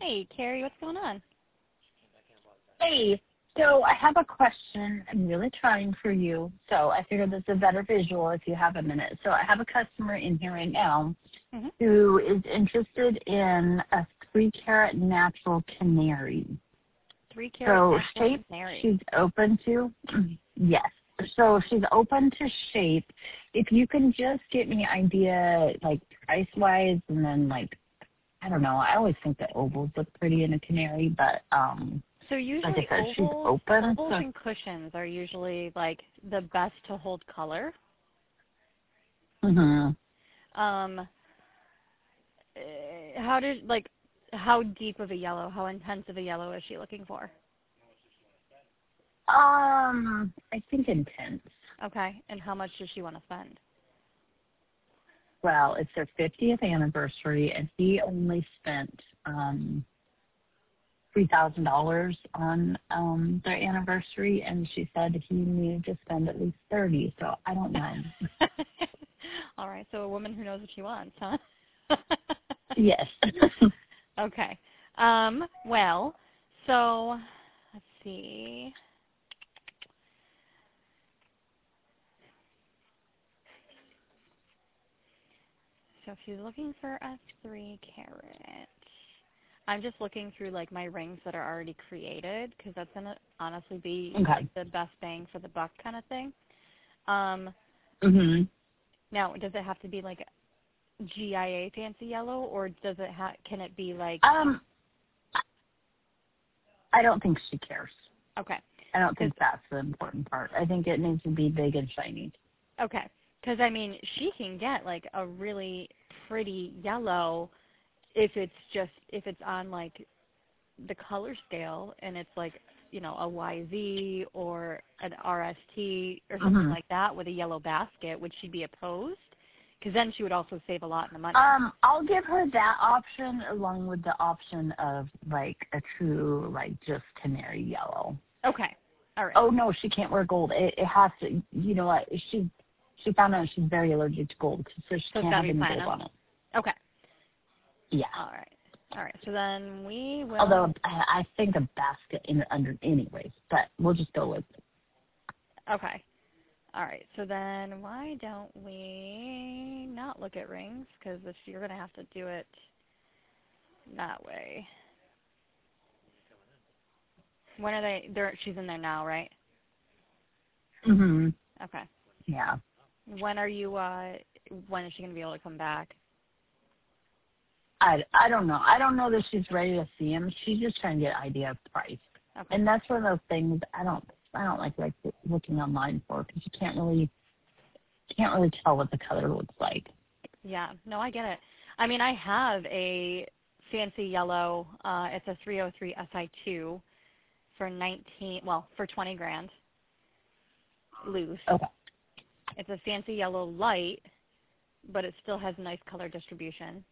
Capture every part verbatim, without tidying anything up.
Hey, Carrie, what's going on? Hey, so I have a question. I'm really trying for you. So I figured this is a better visual if you have a minute. So I have a customer in here right now Mm-hmm. who is interested in a three-carat natural canary. Three carat So natural shape canary. she's open to? Yes. So she's open to shape. If you can just get me an idea, like price-wise, and then like, I don't know. I always think that ovals look pretty in a canary, but um, So usually like I said, she's ovals, open. ovals So, and cushions are usually like the best to hold color. hmm Um, eh, how did like how deep of a yellow, how intense of a yellow is she looking for? um, I think intense. Okay, and how much does she want to spend? Well, it's their fiftieth anniversary, and he only spent um three thousand dollars on um their anniversary, and she said he needed to spend at least thirty. So I don't know. All right, so a woman who knows what she wants, huh? Yes. Okay. Um, well, so let's see. So if she's looking for a three carat, I'm just looking through like my rings that are already created because that's gonna honestly be Okay. like the best bang for the buck kind of thing. Um, Mhm. now, does it have to be like G I A fancy yellow, or does it ha- can it be like Um, I don't think she cares. okay? I don't think that's the important part. I think it needs to be big and shiny. Okay, because I mean, she can get like a really pretty yellow if it's just if it's on like the color scale and it's like you know a Y Z or an R S T or something Mhm. like that with a yellow basket. Would she be opposed? Because then she would also save a lot in the money. Um, I'll give her that option along with the option of like a true like just canary yellow. Okay, all right. Oh no, she can't wear gold. It, it has to. You know what? She she found out she's very allergic to gold, so she So it's can't got have to be any gold platinum. on it. Okay, Yeah. all right, all right. So then we will. Although I, I think a basket in under anyways, but we'll just go with. Okay. All right, so then why don't we not look at rings? Because if you're going to have to do it that way. When are they? They're, she's in there now, right? Mhm. Okay. Yeah. When are you? Uh, when is she going to be able to come back? I, I don't know. I don't know that she's ready to see him. She's just trying to get an idea of price, Okay. and that's one of those things I don't I don't like like looking online for because you can't really you can't really tell what the color looks like. Yeah. No, I get it. I mean, I have a fancy yellow. Uh, it's a three oh three S I two for nineteen. Well, for twenty grand loose. Okay. It's a fancy yellow light, but it still has nice color distribution.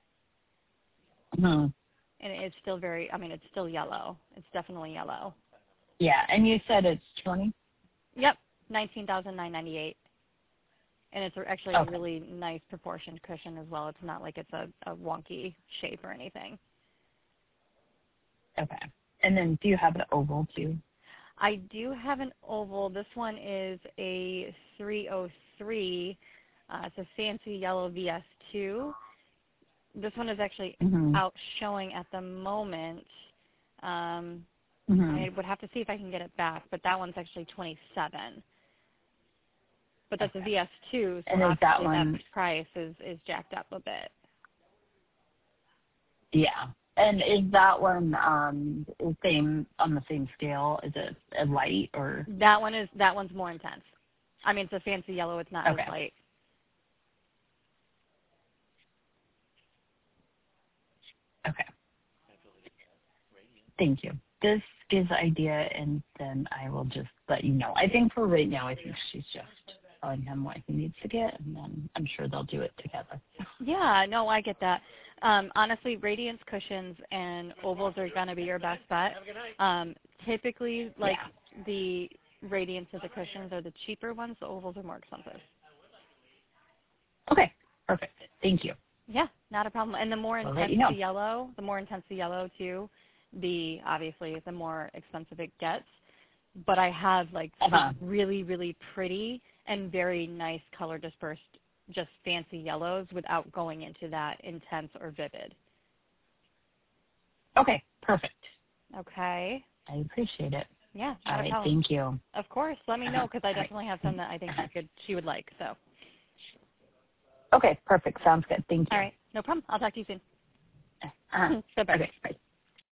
Hmm. And it's still very, I mean, it's still yellow. It's definitely yellow. Yeah, and you said it's twenty. Yep, nineteen thousand nine hundred ninety-eight. And it's actually Okay. a really nice proportioned cushion as well. It's not like it's a, a wonky shape or anything. Okay. And then do you have an oval too? I do have an oval. This one is a three oh three. Uh, it's a fancy yellow V S two. This one is actually Mhm. out showing at the moment. Um, Mhm. I would have to see if I can get it back, but that one's actually twenty-seven. But that's Okay. a V S two, so And is that obviously one? that price is, is jacked up a bit. Yeah. And is that one um the same on the same scale? Is it a light or? That one is that one's more intense. I mean, it's a fancy yellow. It's not Okay. as light. Okay. Thank you. This gives an idea, and then I will just let you know. I think for right now, I think she's just telling him what he needs to get, and then I'm sure they'll do it together. Yeah, no, I get that. Um, honestly, Radiance cushions and ovals are going to be your best bet. Um, typically, like Yeah. the Radiance of the cushions are the cheaper ones. The ovals are more expensive. Okay. Perfect. Thank you. Yeah, Not a problem. And the more I'll intense let you know. the yellow, the more intense the yellow too, the obviously the more expensive it gets. But I have like Uh-huh. really, really pretty and very nice color dispersed, just fancy yellows without going into that intense or vivid. Okay, perfect. Okay. I appreciate it. Yeah, All not a right, problem. thank you. Of course. Let me know because I All right. definitely have some that I think she could, she would like. So. Okay, perfect. Sounds good. Thank you. All right. No problem. I'll talk to you soon. Uh-huh. Bye-bye. Okay, bye.